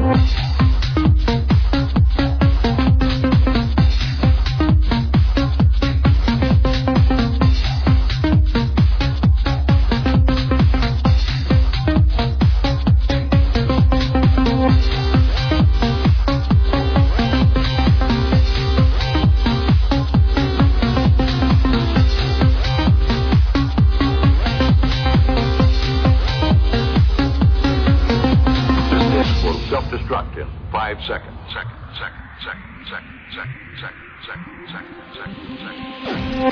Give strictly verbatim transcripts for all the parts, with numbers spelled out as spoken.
Self-destruct in five seconds. Second, second, second, second, second, second, second, second, second,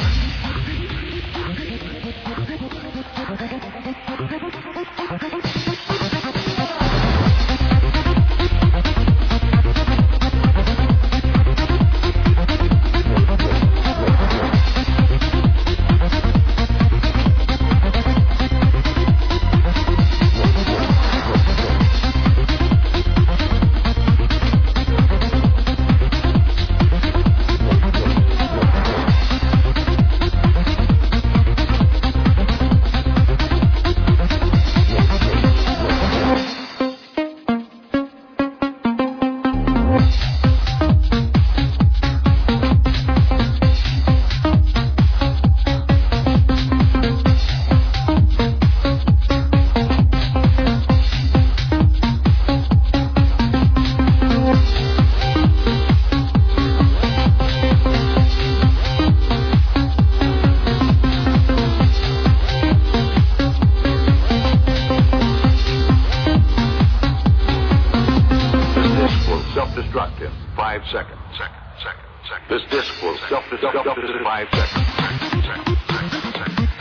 self-destruct in five seconds. Second, second, second. This disc will self-destruct in five seconds. Second, second, second, second.